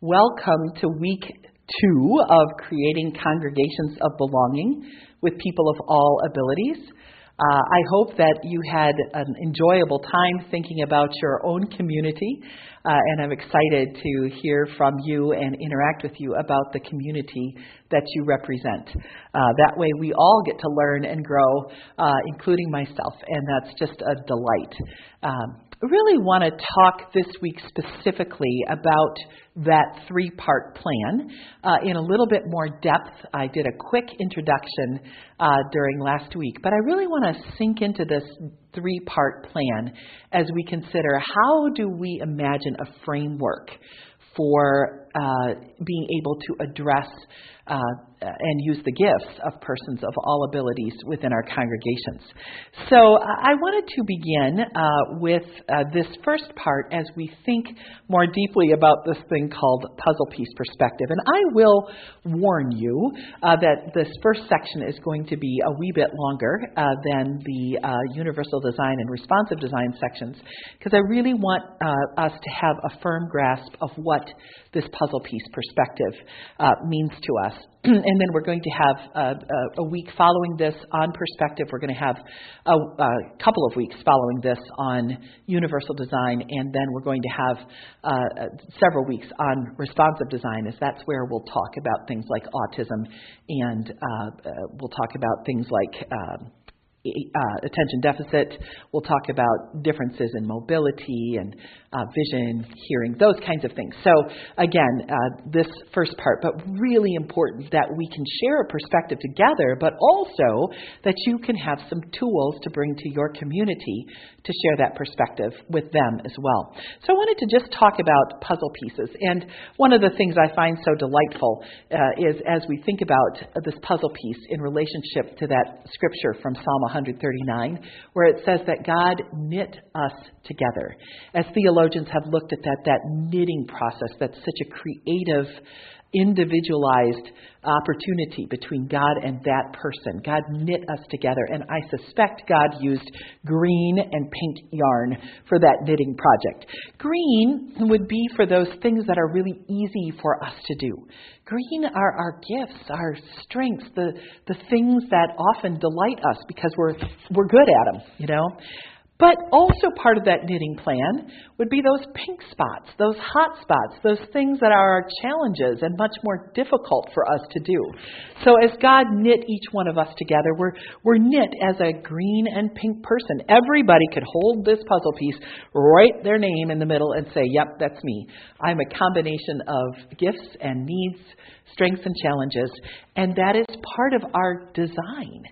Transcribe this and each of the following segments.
Welcome to week 2 of Creating Congregations of Belonging with People of All Abilities. I hope that you had an enjoyable time thinking about your own community, and I'm excited to hear from you and interact with you about the community that you represent. That way we all get to learn and grow, including myself, and that's just a delight. I really want to talk this week specifically about that 3-part plan in a little bit more depth. I did a quick introduction during last week, but I really want to sink into this 3-part plan as we consider how do we imagine a framework for being able to address and use the gifts of persons of all abilities within our congregations. So I wanted to begin with this first part as we think more deeply about this thing called puzzle piece perspective. And I will warn you that this first section is going to be a wee bit longer than the universal design and responsive design sections, because I really want us to have a firm grasp of what this puzzle piece perspective means to us. And then we're going to have a week following this on perspective. We're going to have a couple of weeks following this on universal design, and then we're going to have several weeks on responsive design, as that's where we'll talk about things like autism, and we'll talk about things like attention deficit. We'll talk about differences in mobility and vision, hearing, those kinds of things. So again, this first part, but really important that we can share a perspective together, but also that you can have some tools to bring to your community to share that perspective with them as well. So I wanted to just talk about puzzle pieces. And one of the things I find so delightful is as we think about this puzzle piece in relationship to that scripture from Psalm 139, where it says that God knit us together. As theologians have looked at that knitting process, that's such a creative, individualized opportunity between God and that person. God knit us together, and I suspect God used green and pink yarn for that knitting project. Green would be for those things that are really easy for us to do. Green are our gifts, our strengths, the things that often delight us because we're good at them, you know. But also part of that knitting plan would be those pink spots, those hot spots, those things that are our challenges and much more difficult for us to do. So as God knit each one of us together, we're knit as a green and pink person. Everybody could hold this puzzle piece, write their name in the middle and say, yep, that's me. I'm a combination of gifts and needs, strengths and challenges, and that is part of our design.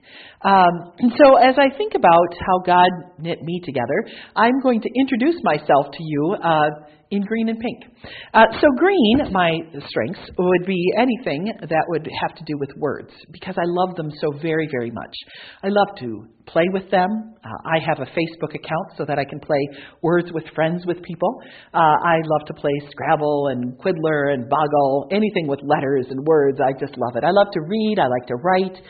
So as I think about how God knit me together, I'm going to introduce myself to you in green and pink. So green, my strengths, would be anything that would have to do with words, because I love them so very, very much. I love to play with them. I have a Facebook account so that I can play words with friends with people. I love to play Scrabble and Quiddler and Boggle, anything with letters and words. I just love it. I love to read. I like to write.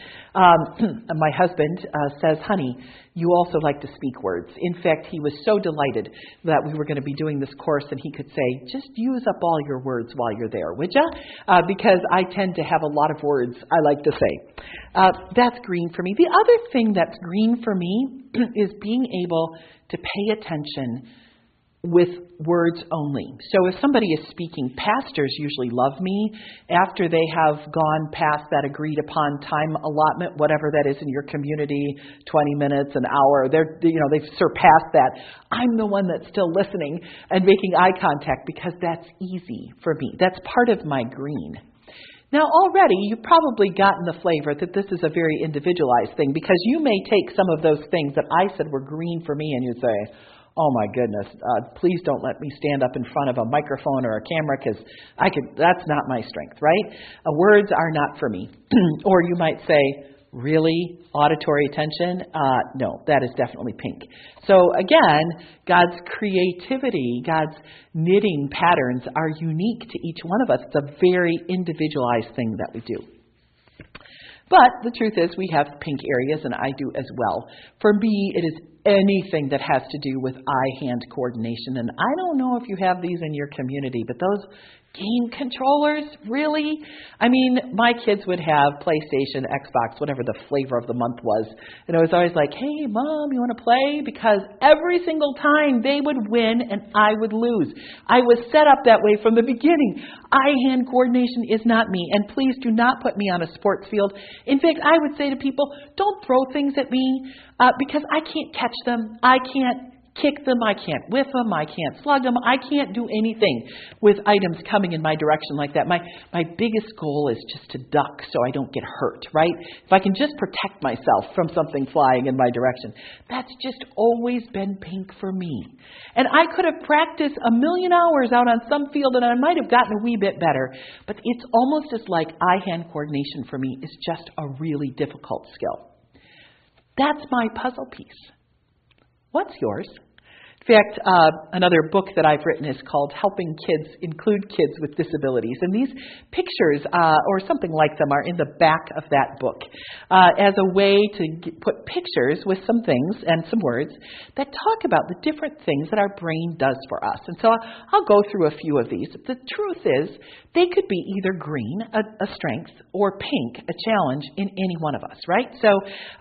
My husband says, honey, you also like to speak words. In fact, he was so delighted that we were going to be doing this course, and he could say, just use up all your words while you're there, would ya? Because I tend to have a lot of words I like to say. That's green for me. The other thing that's green for me is being able to pay attention with words only. So if somebody is speaking, pastors usually love me after they have gone past that agreed upon time allotment, whatever that is in your community, 20 minutes, an hour. They've surpassed that. I'm the one that's still listening and making eye contact because that's easy for me. That's part of my green. Now, already, you've probably gotten the flavor that this is a very individualized thing, because you may take some of those things that I said were green for me and you say, oh my goodness, please don't let me stand up in front of a microphone or a camera, because that's not my strength, right? Words are not for me. Or you might say, really? Auditory attention? No, that is definitely pink. So again, God's creativity, God's knitting patterns are unique to each one of us. It's a very individualized thing that we do. But the truth is we have pink areas, and I do as well. For me, it is anything that has to do with eye-hand coordination. And I don't know if you have these in your community, but those game controllers, really? I mean, my kids would have PlayStation, Xbox, whatever the flavor of the month was. And it was always like, hey, Mom, you want to play? Because every single time they would win and I would lose. I was set up that way from the beginning. Eye-hand coordination is not me. And please do not put me on a sports field. In fact, I would say to people, don't throw things at me because I can't catch them. I can't kick them, I can't whip them, I can't slug them, I can't do anything with items coming in my direction like that. My biggest goal is just to duck so I don't get hurt, right? If I can just protect myself from something flying in my direction. That's just always been pink for me. And I could have practiced 1,000,000 hours out on some field and I might have gotten a wee bit better, but it's almost as like eye-hand coordination for me is just a really difficult skill. That's my puzzle piece. What's yours? In fact, another book that I've written is called Helping Kids Include Kids with Disabilities. And these pictures, or something like them, are in the back of that book as a way to put pictures with some things and some words that talk about the different things that our brain does for us. And so I'll go through a few of these. The truth is, they could be either green, a strength, or pink, a challenge in any one of us, right? So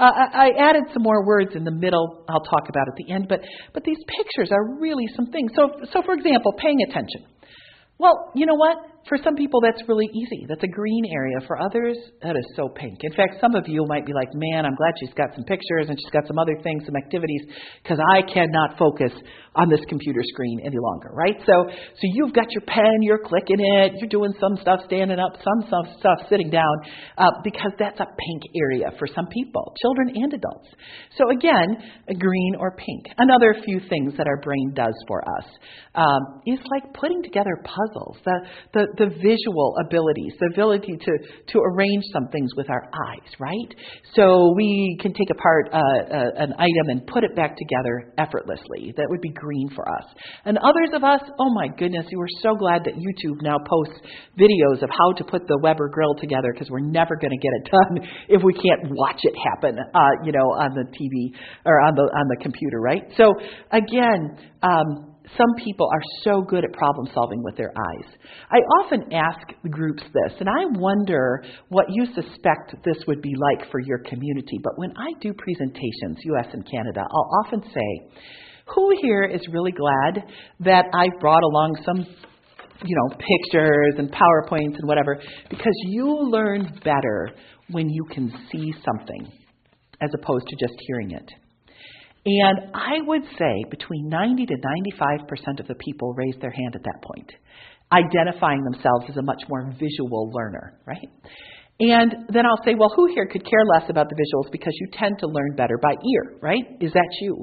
I added some more words in the middle I'll talk about at the end, but these pictures are really some things. So for example, paying attention. Well, you know what? For some people, that's really easy. That's a green area. For others, that is so pink. In fact, some of you might be like, man, I'm glad she's got some pictures and she's got some other things, some activities, because I cannot focus on this computer screen any longer, right? So you've got your pen, you're clicking it, you're doing some stuff standing up, some stuff sitting down, because that's a pink area for some people, children and adults. So again, a green or pink. Another few things that our brain does for us is like putting together puzzles, the visual abilities, the ability to arrange some things with our eyes, right? So we can take apart an item and put it back together effortlessly. That would be green for us. And others of us, oh my goodness, we were so glad that YouTube now posts videos of how to put the Weber grill together, because we're never going to get it done if we can't watch it happen, on the TV or on the computer, right? So again, some people are so good at problem solving with their eyes. I often ask groups this, and I wonder what you suspect this would be like for your community. But when I do presentations, U.S. and Canada, I'll often say, who here is really glad that I brought along some pictures and PowerPoints and whatever, because you learn better when you can see something as opposed to just hearing it. And I would say between 90 to 95% of the people raise their hand at that point, identifying themselves as a much more visual learner, right? And then I'll say, well, who here could care less about the visuals because you tend to learn better by ear, right? Is that you?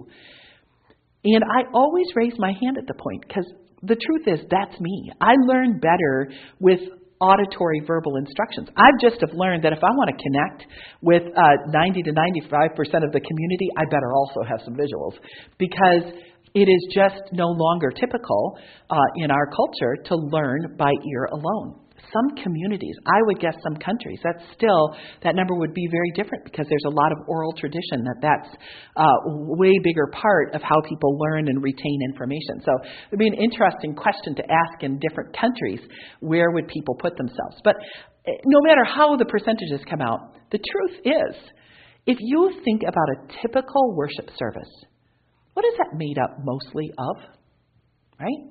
And I always raise my hand at the point because the truth is that's me. I learn better with auditory verbal instructions. I've just have learned that if I want to connect with 90 to 95% of the community, I better also have some visuals, because it is just no longer typical in our culture to learn by ear alone. Some communities, I would guess some countries, that number would be very different, because there's a lot of oral tradition that's a way bigger part of how people learn and retain information. So it would be an interesting question to ask in different countries, where would people put themselves? But no matter how the percentages come out, the truth is, if you think about a typical worship service, what is that made up mostly of? Right?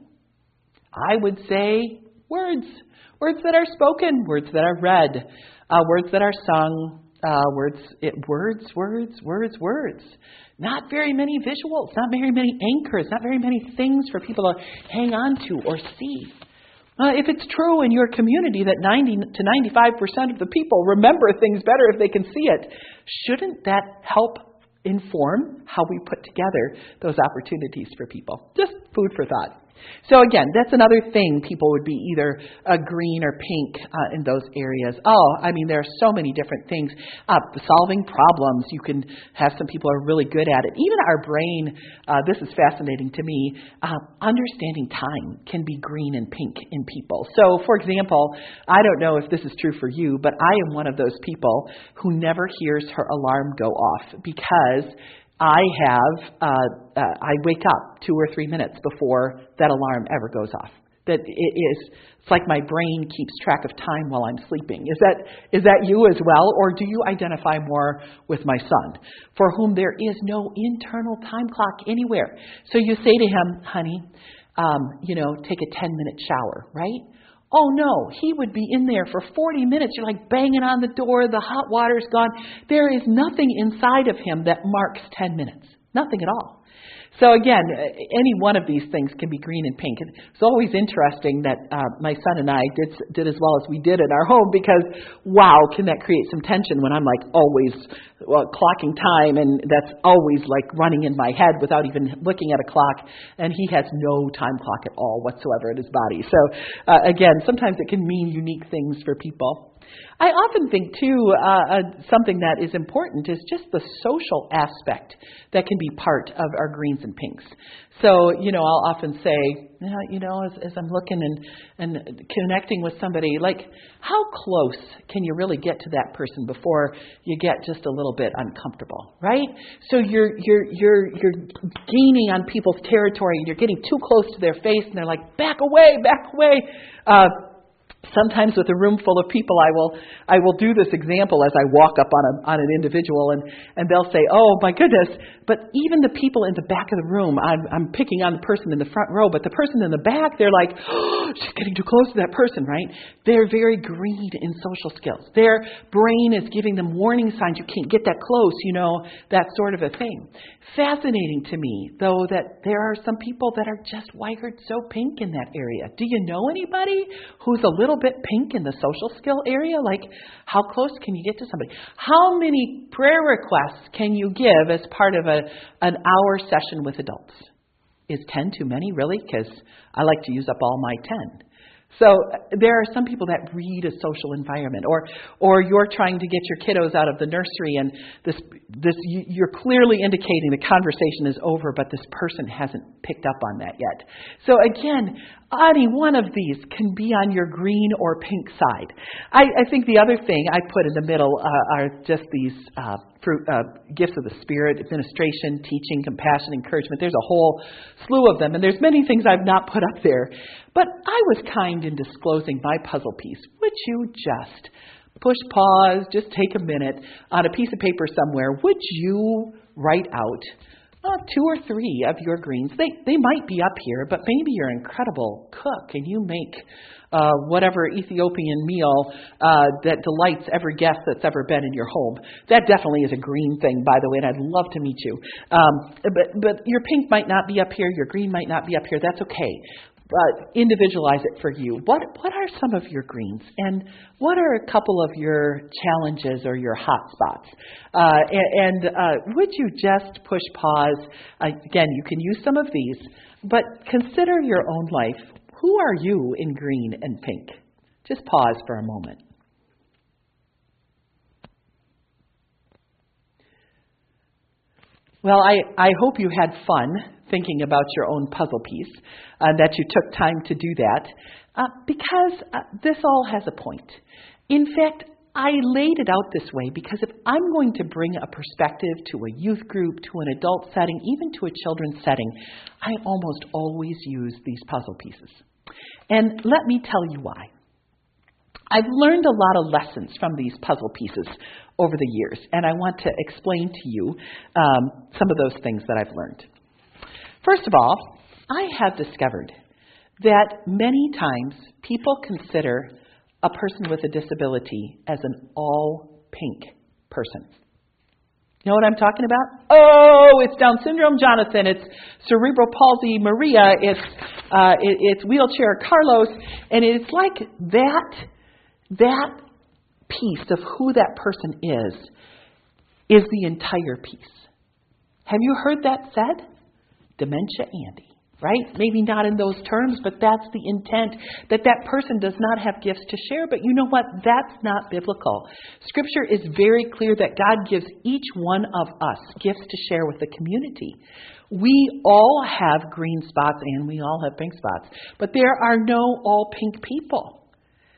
I would say words. Words that are spoken, words that are read, words that are sung, words. Not very many visuals, not very many anchors, not very many things for people to hang on to or see. If it's true in your community that 90 to 95% of the people remember things better if they can see it, shouldn't that help inform how we put together those opportunities for people? Just food for thought. So again, that's another thing. People would be either green or pink in those areas. There are so many different things. Solving problems, you can have some people are really good at it. Even our brain, this is fascinating to me, understanding time can be green and pink in people. So for example, I don't know if this is true for you, but I am one of those people who never hears her alarm go off, because I wake up 2 or 3 minutes before that alarm ever goes off. That it's like my brain keeps track of time while I'm sleeping. Is that you as well? Or do you identify more with my son, for whom there is no internal time clock anywhere? So you say to him, honey, take a 10-minute shower, right? Oh no, he would be in there for 40 minutes. You're like banging on the door, the hot water's gone. There is nothing inside of him that marks 10 minutes. Nothing at all. So again, any one of these things can be green and pink. It's always interesting that my son and I did as well as we did in our home, because wow, can that create some tension when I'm like always clocking time, and that's always like running in my head without even looking at a clock, and he has no time clock at all whatsoever in his body. So again, sometimes it can mean unique things for people. I often think, too, something that is important is just the social aspect that can be part of our greens and pinks. So, I'll often say, as I'm looking and connecting with somebody, like, how close can you really get to that person before you get just a little bit uncomfortable, right? So you're gaining on people's territory, and you're getting too close to their face, and they're like, back away, back away. Sometimes with a room full of people, I will do this example as I walk up on an individual, and they'll say, "Oh my goodness!" But even the people in the back of the room, I'm picking on the person in the front row, but the person in the back, they're like, "Oh, she's getting too close to that person," right? They're very green in social skills. Their brain is giving them warning signs. You can't get that close, that sort of a thing. Fascinating to me, though, that there are some people that are just wired so pink in that area. Do you know anybody who's a little bit pink in the social skill area? Like, how close can you get to somebody? How many prayer requests can you give as part of an hour session with adults? Is 10 too many, really? Because I like to use up all my 10. So there are some people that read a social environment, or you're trying to get your kiddos out of the nursery, and this you're clearly indicating the conversation is over, but this person hasn't picked up on that yet. So again, any one of these can be on your green or pink side. I think the other thing I put in the middle are just these gifts of the Spirit: administration, teaching, compassion, encouragement. There's a whole slew of them, and there's many things I've not put up there. But I was kind in disclosing my puzzle piece. Would you just push pause, just take a minute on a piece of paper somewhere? Would you write out 2 or 3 of your greens? They might be up here, but maybe you're an incredible cook and you make whatever Ethiopian meal that delights every guest that's ever been in your home. That definitely is a green thing, by the way, and I'd love to meet you. But your pink might not be up here, your green might not be up here. That's okay. Individualize it for you. What are some of your greens, and what are a couple of your challenges or your hot spots? Would you just push pause? Again, you can use some of these, but consider your own life. Who are you in green and pink? Just pause for a moment. Well, I hope you had fun thinking about your own puzzle piece, that you took time to do that, because this all has a point. In fact, I laid it out this way because if I'm going to bring a perspective to a youth group, to an adult setting, even to a children's setting, I almost always use these puzzle pieces. And let me tell you why. I've learned a lot of lessons from these puzzle pieces over the years, and I want to explain to you some of those things that I've learned. First of all, I have discovered that many times people consider a person with a disability as an all-pink person. You know what I'm talking about? Oh, it's Down syndrome, Jonathan. It's cerebral palsy, Maria. It's wheelchair, Carlos. And it's like that piece of who that person is the entire piece. Have you heard that said? Dementia Andy, right? Maybe not in those terms, but that's the intent, that person does not have gifts to share. But you know what? That's not biblical. Scripture is very clear that God gives each one of us gifts to share with the community. We all have green spots and we all have pink spots, but there are no all pink people.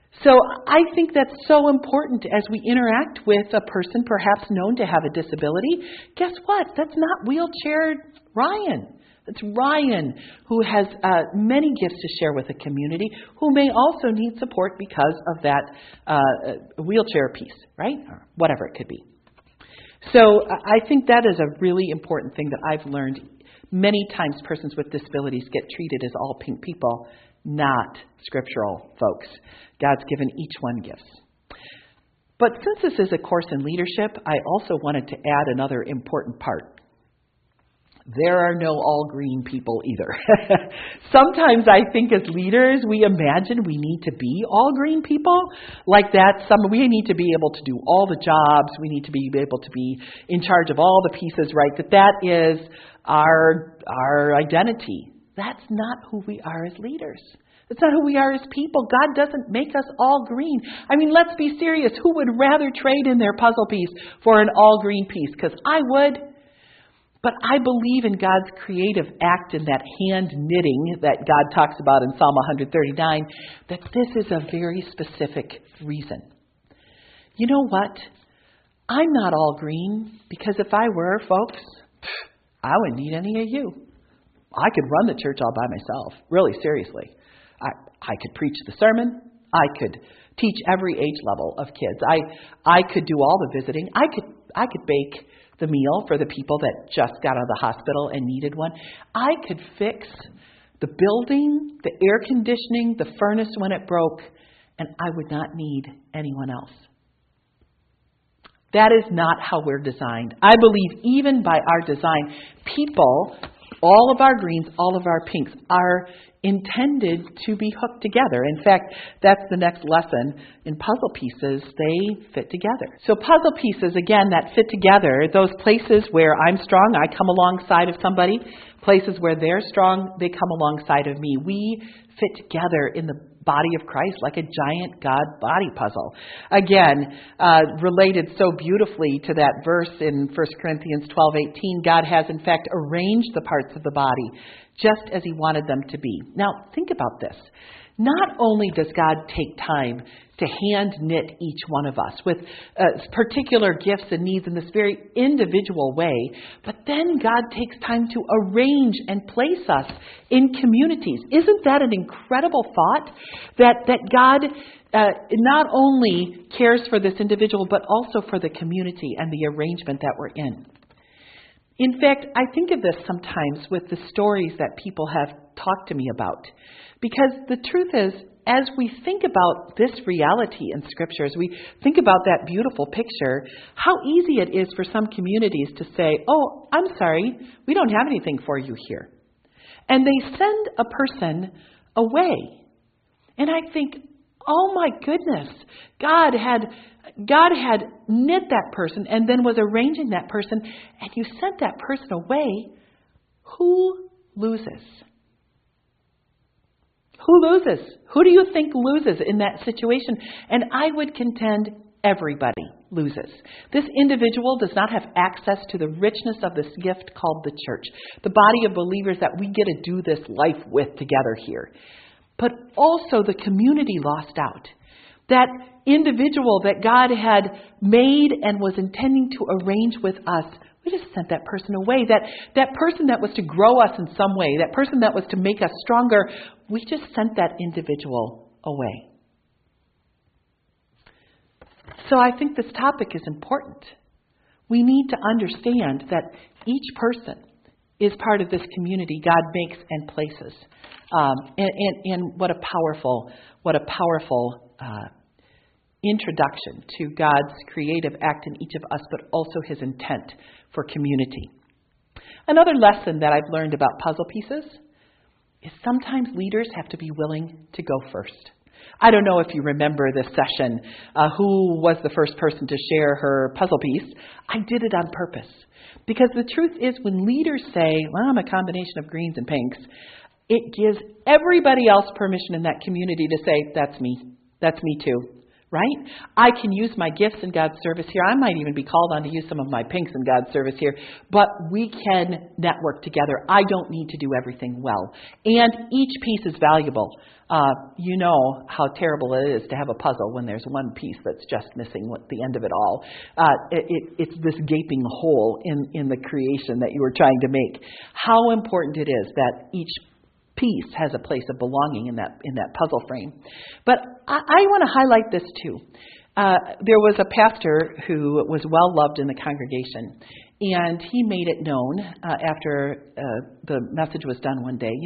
So I think that's so important as we interact with a person perhaps known to have a disability. Guess what? That's not wheelchair Ryan. It's Ryan who has many gifts to share with the community, who may also need support because of that wheelchair piece, right? Or whatever it could be. So I think that is a really important thing that I've learned. Many times persons with disabilities get treated as all pink people, not scriptural folks. God's given each one gifts. But since this is a course in leadership, I also wanted to add another important part. There are no all green people either. Sometimes I think as leaders, we imagine we need to be all green people. Like that, we need to be able to do all the jobs. We need to be able to be in charge of all the pieces, right? That is our identity. That's not who we are as leaders. That's not who we are as people. God doesn't make us all green. I mean, let's be serious. Who would rather trade in their puzzle piece for an all green piece? Because I would. But I believe in God's creative act in that hand knitting that God talks about in Psalm 139, that this is a very specific reason. You know what? I'm not all green, because if I were, folks, I wouldn't need any of you. I could run the church all by myself, really seriously. I could preach the sermon. I could teach every age level of kids. I could do all the visiting. I could bake the meal for the people that just got out of the hospital and needed one. I could fix the building, the air conditioning, the furnace when it broke, and I would not need anyone else. That is not how we're designed. I believe even by our design, people, all of our greens, all of our pinks, are intended to be hooked together. In fact, that's the next lesson. In puzzle pieces, they fit together. So puzzle pieces, again, that fit together, those places where I'm strong, I come alongside of somebody. Places where they're strong, they come alongside of me. We fit together in the body of Christ like a giant God body puzzle. Again, related so beautifully to that verse in 1 Corinthians 12:18, God has in fact arranged the parts of the body just as He wanted them to be. Now, think about this. Not only does God take time to hand knit each one of us with particular gifts and needs in this very individual way, but then God takes time to arrange and place us in communities. Isn't that an incredible thought? That God not only cares for this individual, but also for the community and the arrangement that we're in. In fact, I think of this sometimes with the stories that people have talked to me about. Because the truth is, as we think about this reality in Scripture, as we think about that beautiful picture, how easy it is for some communities to say, oh, I'm sorry, we don't have anything for you here. And they send a person away. And I think, oh my goodness, God had knit that person and then was arranging that person, and you sent that person away. Who loses? Who loses? Who do you think loses in that situation? And I would contend everybody loses. This individual does not have access to the richness of this gift called the church, the body of believers that we get to do this life with together here. But also the community lost out. That individual that God had made and was intending to arrange with us, we just sent that person away. That person that was to grow us in some way, that person that was to make us stronger, we just sent that individual away. So I think this topic is important. We need to understand that each person is part of this community God makes and places. And what a powerful introduction to God's creative act in each of us, but also His intent for community. Another lesson that I've learned about puzzle pieces is sometimes leaders have to be willing to go first. I don't know if you remember this session, who was the first person to share her puzzle piece. I did it on purpose. Because the truth is, when leaders say, well, I'm a combination of greens and pinks, it gives everybody else permission in that community to say, that's me. That's me too. right? I can use my gifts in God's service here. I might even be called on to use some of my pinks in God's service here. But we can network together. I don't need to do everything well. And each piece is valuable. You know how terrible it is to have a puzzle when there's one piece that's just missing at the end of it all. It's this gaping hole in the creation that you were trying to make. How important it is that each piece has a place of belonging in that puzzle frame. But I want to highlight this too. There was a pastor who was well loved in the congregation, and he made it known after the message was done one day,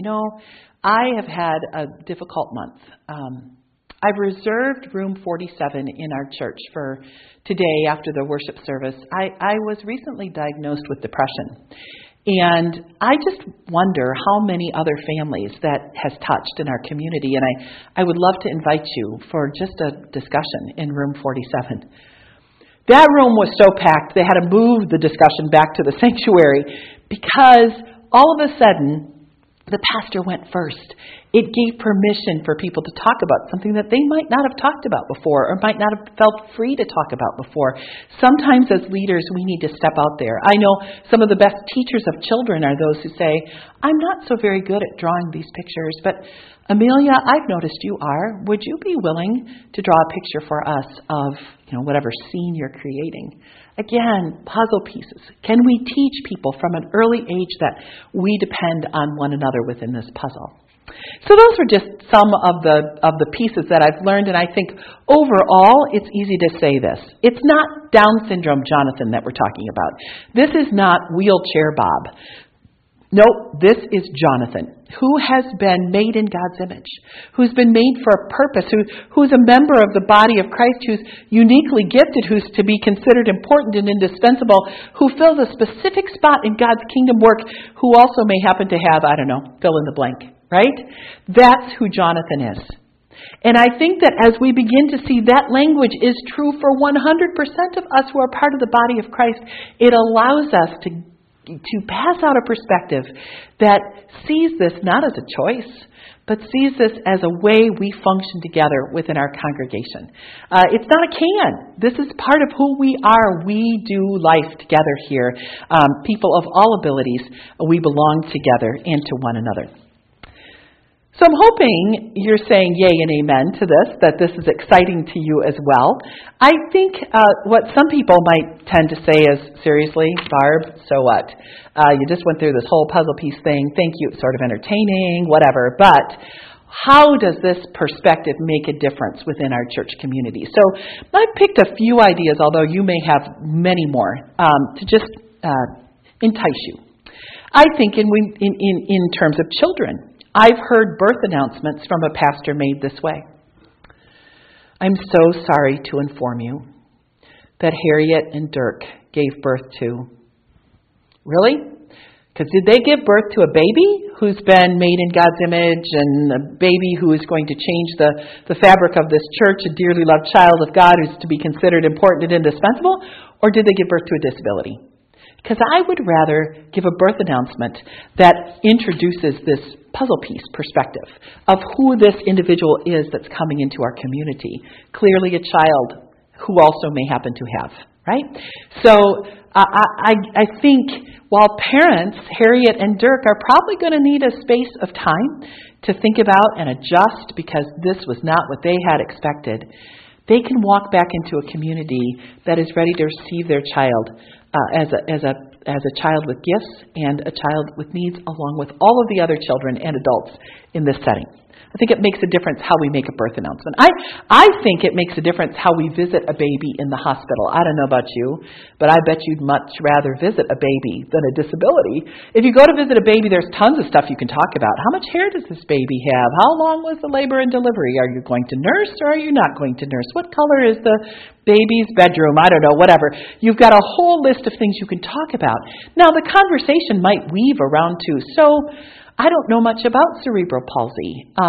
I have had a difficult month. I've reserved room 47 in our church for today after the worship service. I was recently diagnosed with depression. And I just wonder how many other families that has touched in our community. And I would love to invite you for just a discussion in room 47. That room was so packed, they had to move the discussion back to the sanctuary because all of a sudden, the pastor went first. It gave permission for people to talk about something that they might not have talked about before or might not have felt free to talk about before. Sometimes as leaders, we need to step out there. I know some of the best teachers of children are those who say, I'm not so very good at drawing these pictures, but Amelia, I've noticed you are. Would you be willing to draw a picture for us of, whatever scene you're creating? Again, puzzle pieces. Can we teach people from an early age that we depend on one another within this puzzle? So those were just some of the pieces that I've learned, and I think overall it's easy to say this. It's not Down syndrome Jonathan that we're talking about. This is not wheelchair Bob. Nope, this is Jonathan, who has been made in God's image, who's been made for a purpose, who's a member of the body of Christ, who's uniquely gifted, who's to be considered important and indispensable, who fills a specific spot in God's kingdom work, who also may happen to have, fill in the blank, right? That's who Jonathan is. And I think that as we begin to see that language is true for 100% of us who are part of the body of Christ, it allows us to pass out a perspective that sees this not as a choice, but sees this as a way we function together within our congregation. It's not a can. This is part of who we are. We do life together here. People of all abilities, we belong together and to one another. So I'm hoping you're saying yay and amen to this, that this is exciting to you as well. I think what some people might tend to say is, seriously, Barb, so what? You just went through this whole puzzle piece thing. Thank you. It's sort of entertaining, whatever. But how does this perspective make a difference within our church community? So I've picked a few ideas, although you may have many more, to just entice you. I think in terms of children, I've heard birth announcements from a pastor made this way. I'm so sorry to inform you that Harriet and Dirk gave birth to. Really? Because did they give birth to a baby who's been made in God's image and a baby who is going to change the fabric of this church, a dearly loved child of God who's to be considered important and indispensable? Or did they give birth to a disability? Because I would rather give a birth announcement that introduces this puzzle piece perspective of who this individual is that's coming into our community. Clearly a child who also may happen to have, right? So I think while parents, Harriet and Dirk, are probably going to need a space of time to think about and adjust because this was not what they had expected, they can walk back into a community that is ready to receive their child as a child with gifts and a child with needs, along with all of the other children and adults in this setting. I think it makes a difference how we make a birth announcement. I think it makes a difference how we visit a baby in the hospital. I don't know about you, but I bet you'd much rather visit a baby than a disability. If you go to visit a baby, there's tons of stuff you can talk about. How much hair does this baby have? How long was the labor and delivery? Are you going to nurse or are you not going to nurse? What color is the baby's bedroom? I don't know, whatever. You've got a whole list of things you can talk about. Now, the conversation might weave around to, so I don't know much about cerebral palsy.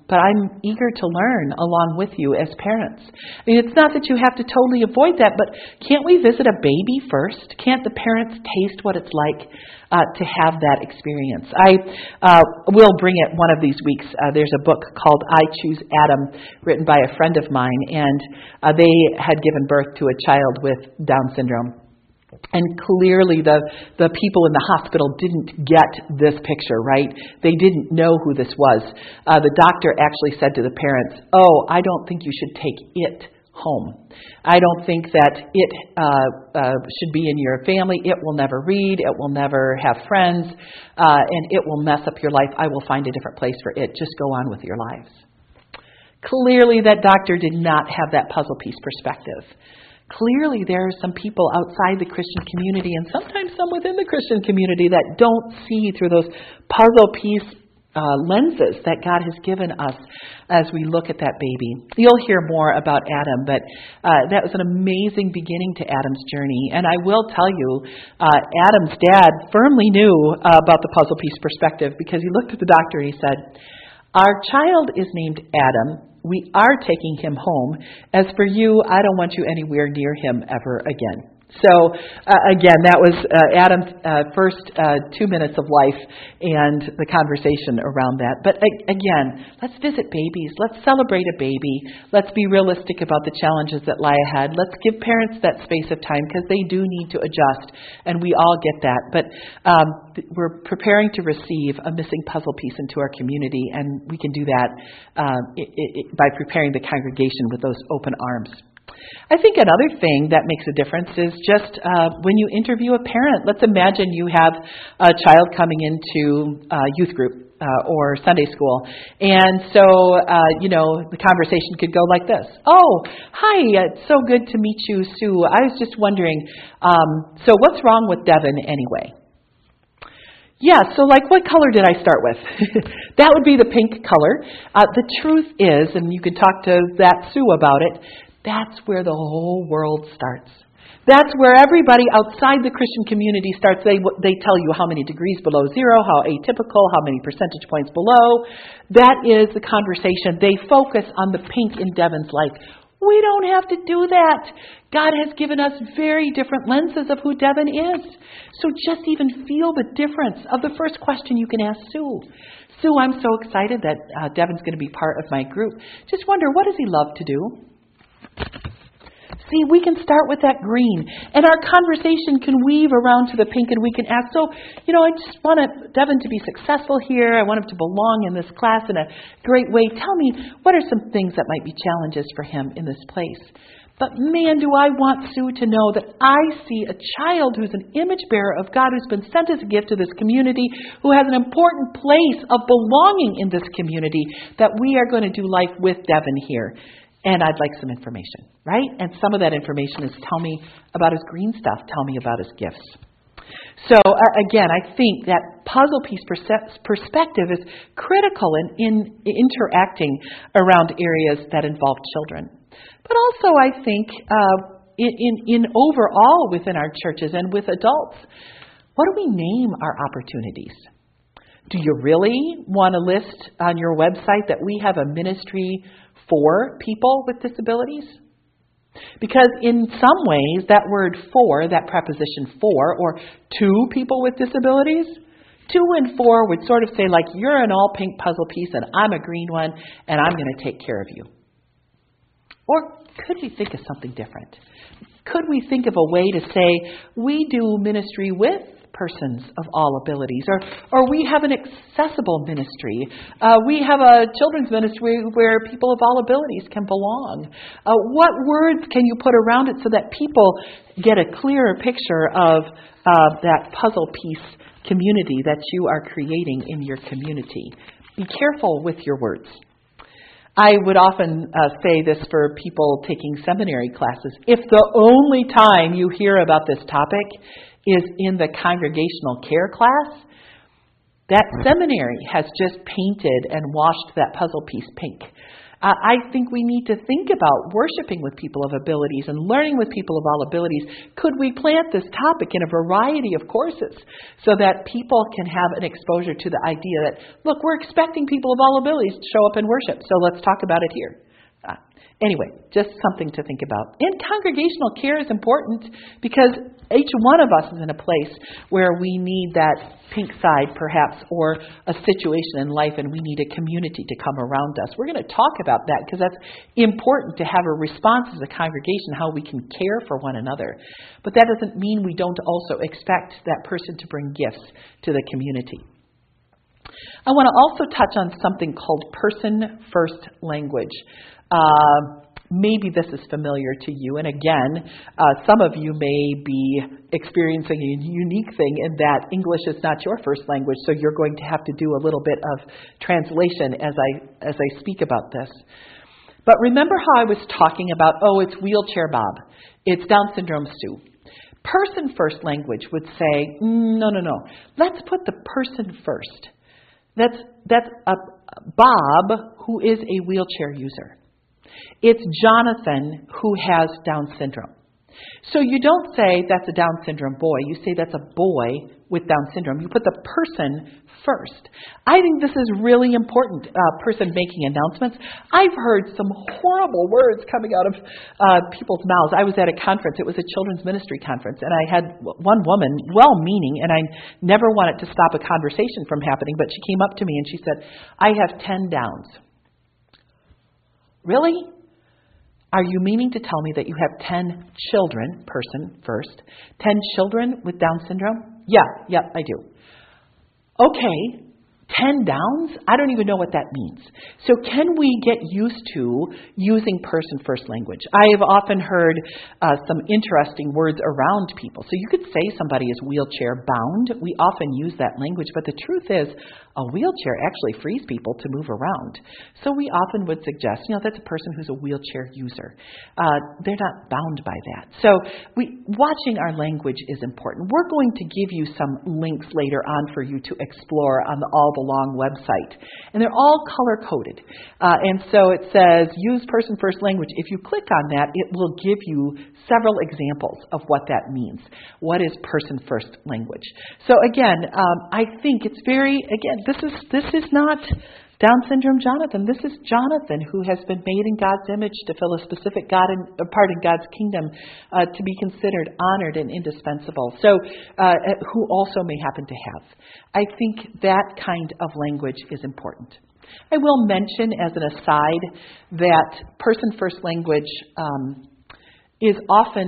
but I'm eager to learn along with you as parents. I mean, it's not that you have to totally avoid that, but can't we visit a baby first? Can't the parents taste what it's like to have that experience? I will bring it one of these weeks. There's a book called I Choose Adam, written by a friend of mine, and they had given birth to a child with Down syndrome. And clearly the people in the hospital didn't get this picture, right? They didn't know who this was. The doctor actually said to the parents, "Oh, I don't think you should take it home. I don't think that it should be in your family. It will never read. It will never have friends. And it will mess up your life. I will find a different place for it. Just go on with your lives." Clearly that doctor did not have that puzzle piece perspective. Clearly, there are some people outside the Christian community and sometimes some within the Christian community that don't see through those puzzle piece lenses that God has given us as we look at that baby. You'll hear more about Adam, but that was an amazing beginning to Adam's journey. And I will tell you, Adam's dad firmly knew about the puzzle piece perspective because he looked at the doctor and he said, "Our child is named Adam. We are taking him home. As for you, I don't want you anywhere near him ever again." So, again, that was Adam's first 2 minutes of life and the conversation around that. But again, let's visit babies. Let's celebrate a baby. Let's be realistic about the challenges that lie ahead. Let's give parents that space of time because they do need to adjust, and we all get that. But we're preparing to receive a missing puzzle piece into our community, and we can do that by preparing the congregation with those open arms. I think another thing that makes a difference is just when you interview a parent. Let's imagine you have a child coming into youth group or Sunday school. And so, the conversation could go like this. "Oh, hi, it's so good to meet you, Sue. I was just wondering, so what's wrong with Devin anyway?" Yeah, so what color did I start with? That would be the pink color. The truth is, and you can talk to that Sue about it, that's where the whole world starts. That's where everybody outside the Christian community starts. They tell you how many degrees below zero, how atypical, how many percentage points below. That is the conversation. They focus on the pink in Devin's life. We don't have to do that. God has given us very different lenses of who Devin is. So just even feel the difference of the first question you can ask Sue. "Sue, I'm so excited that Devin's going to be part of my group. Just wonder, what does he love to do?" See, we can start with that green, and our conversation can weave around to the pink, and we can ask, "So, I just want Devin to be successful here. I want him to belong in this class in a great way. Tell me, what are some things that might be challenges for him in this place?" But man, do I want Sue to know that I see a child who's an image bearer of God, who's been sent as a gift to this community, who has an important place of belonging in this community, that we are going to do life with Devin here. And I'd like some information, right? And some of that information is tell me about his green stuff, tell me about his gifts. So again, I think that puzzle piece perspective is critical in interacting around areas that involve children. But also I think in overall within our churches and with adults, what do we name our opportunities? Do you really want to list on your website that we have a ministry for people with disabilities? Because in some ways, that word for, that preposition for, or to people with disabilities, 2 and 4 would sort of say you're an all pink puzzle piece and I'm a green one and I'm going to take care of you. Or could we think of something different? Could we think of a way to say we do ministry with persons of all abilities, or we have an accessible ministry. We have a children's ministry where people of all abilities can belong. What words can you put around it so that people get a clearer picture of that puzzle piece community that you are creating in your community? Be careful with your words. I would often say this for people taking seminary classes. If the only time you hear about this topic is in the congregational care class, that seminary has just painted and washed that puzzle piece pink. I think we need to think about worshiping with people of abilities and learning with people of all abilities. Could we plant this topic in a variety of courses so that people can have an exposure to the idea that, look, we're expecting people of all abilities to show up and worship, so let's talk about it here. Anyway, just something to think about. And congregational care is important because each one of us is in a place where we need that pink side, perhaps, or a situation in life, and we need a community to come around us. We're going to talk about that because that's important to have a response as a congregation, how we can care for one another. But that doesn't mean we don't also expect that person to bring gifts to the community. I want to also touch on something called person-first language. Maybe this is familiar to you, and again, some of you may be experiencing a unique thing in that English is not your first language, so you're going to have to do a little bit of translation as I speak about this. But remember how I was talking about, it's wheelchair Bob, it's Down syndrome Sue. Person-first language would say, no, let's put the person first. That's Bob, who is a wheelchair user. It's Jonathan who has Down syndrome. So you don't say that's a Down syndrome boy. You say that's a boy with Down syndrome. You put the person first. I think this is really important, person making announcements. I've heard some horrible words coming out of people's mouths. I was at a conference. It was a children's ministry conference, and I had one woman, well-meaning, and I never wanted to stop a conversation from happening, but she came up to me and she said, I have 10 Downs. Really? Are you meaning to tell me that you have 10 children, person first, 10 children with Down syndrome? Yeah, I do. Okay, 10 Downs? I don't even know what that means. So can we get used to using person-first language? I have often heard some interesting words around people. So you could say somebody is wheelchair-bound. We often use that language, but the truth is a wheelchair actually frees people to move around. So we often would suggest, that's a person who's a wheelchair user. They're not bound by that. So watching our language is important. We're going to give you some links later on for you to explore on the All Belong website. And they're all color-coded. And so it says, use person-first language. If you click on that, it will give you several examples of what that means. What is person-first language? So again, I think it's this is not Down syndrome Jonathan. This is Jonathan who has been made in God's image to fill a specific part in God's kingdom, to be considered honored and indispensable. So, who also may happen to have. I think that kind of language is important. I will mention as an aside that person-first language is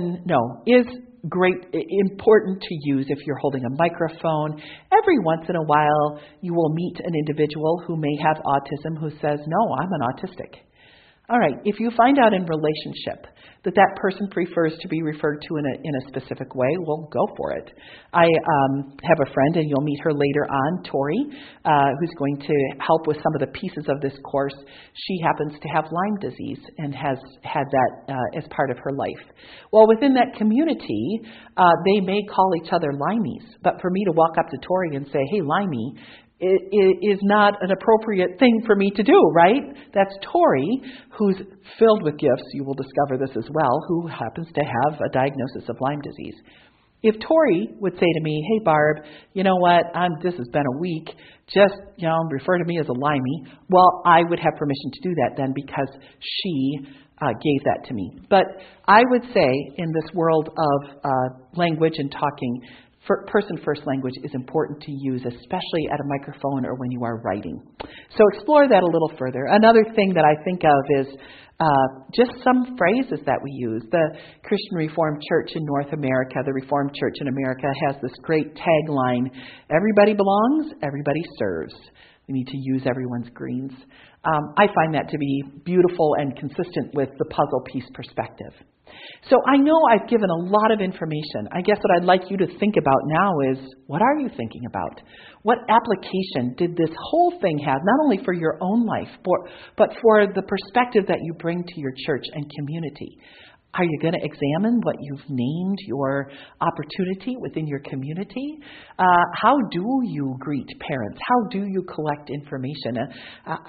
important to use if you're holding a microphone. Every once in a while, you will meet an individual who may have autism who says, no, I'm an autistic. All right, if you find out in relationship that person prefers to be referred to in a specific way, well, go for it. I have a friend, and you'll meet her later on, Tori, who's going to help with some of the pieces of this course. She happens to have Lyme disease and has had that as part of her life. Well, within that community, they may call each other Limeys, but for me to walk up to Tori and say, hey, Limey, it is not an appropriate thing for me to do, right? That's Tori, who's filled with gifts, you will discover this as well, who happens to have a diagnosis of Lyme disease. If Tori would say to me, hey, Barb, you know what, this has been a week, just, refer to me as a Limey, well, I would have permission to do that then because she gave that to me. But I would say in this world of language and talking, person-first language is important to use, especially at a microphone or when you are writing. So explore that a little further. Another thing that I think of is just some phrases that we use. The Christian Reformed Church in North America, the Reformed Church in America, has this great tagline, everybody belongs, everybody serves. We need to use everyone's greens. I find that to be beautiful and consistent with the puzzle piece perspective. So I know I've given a lot of information. I guess what I'd like you to think about now is, what are you thinking about? What application did this whole thing have, not only for your own life, but for the perspective that you bring to your church and community? Are you going to examine what you've named your opportunity within your community? How do you greet parents? How do you collect information? What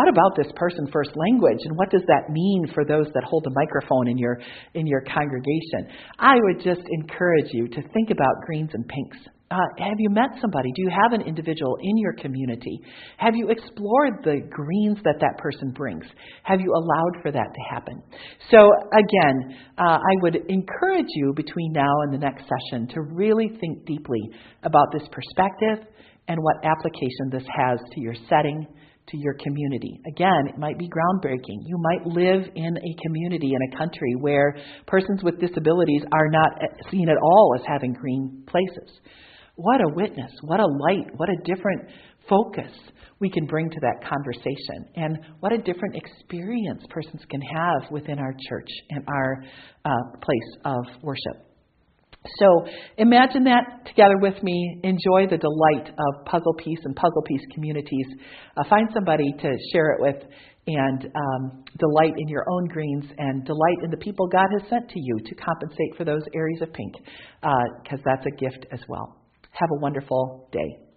about this person first language, and what does that mean for those that hold a microphone in your congregation? I would just encourage you to think about greens and pinks. Have you met somebody? Do you have an individual in your community? Have you explored the greens that person brings? Have you allowed for that to happen? So again, I would encourage you between now and the next session to really think deeply about this perspective and what application this has to your setting, to your community. Again, it might be groundbreaking. You might live in a community, in a country where persons with disabilities are not seen at all as having green places. What a witness, what a light, what a different focus we can bring to that conversation, and what a different experience persons can have within our church and our place of worship. So imagine that together with me. Enjoy the delight of Puzzle Piece and Puzzle Piece communities. Find somebody to share it with, and delight in your own greens and delight in the people God has sent to you to compensate for those areas of pink, because that's a gift as well. Have a wonderful day.